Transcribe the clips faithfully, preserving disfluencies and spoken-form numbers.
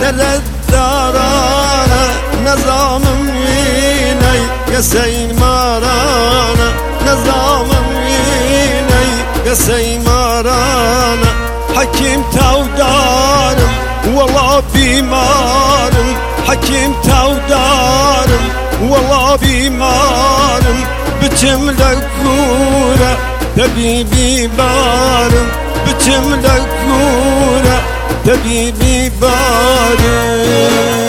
دلت دارانه نظامم وینی گسین مارانه نظامم وینی گسین مارانه حکیم تاو دارم والله بیمارم حکیم تاو دارم والله بیمارم بچم لکوره طبیبی بارم بچم لکوره طبیبی بارم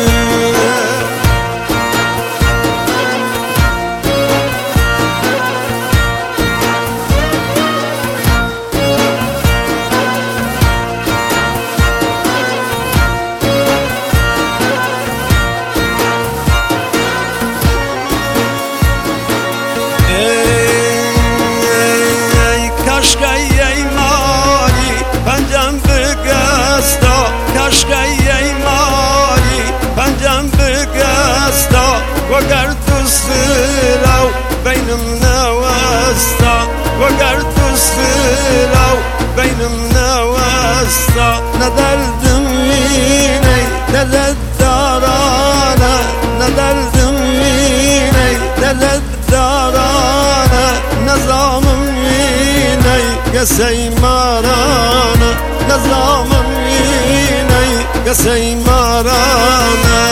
وقرت الصلاة بيننا واسطة وقرت الصلاة بيننا واسطة ندل دميني دلت دارانا ندل دميني دلت دارانا نظام ميني قسي مارانا نظام ميني قسي مارانا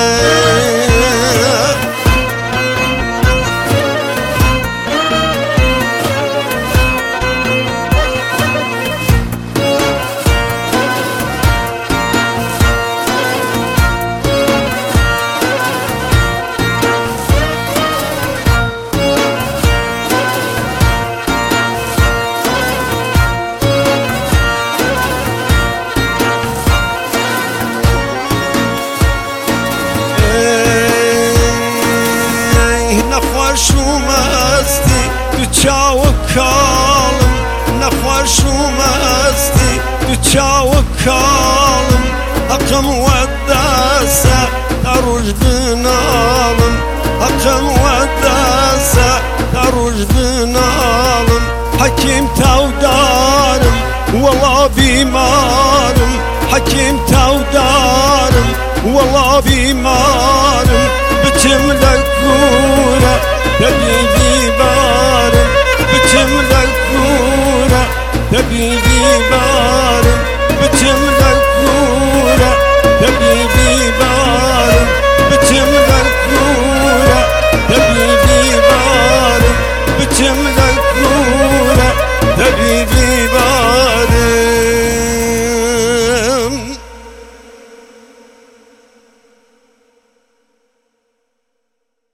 چاوکالم نخوشم استی تو چاوکالم حقم وداسه تروج بنالم حقم وداسه تروج بنالم حکیم تاو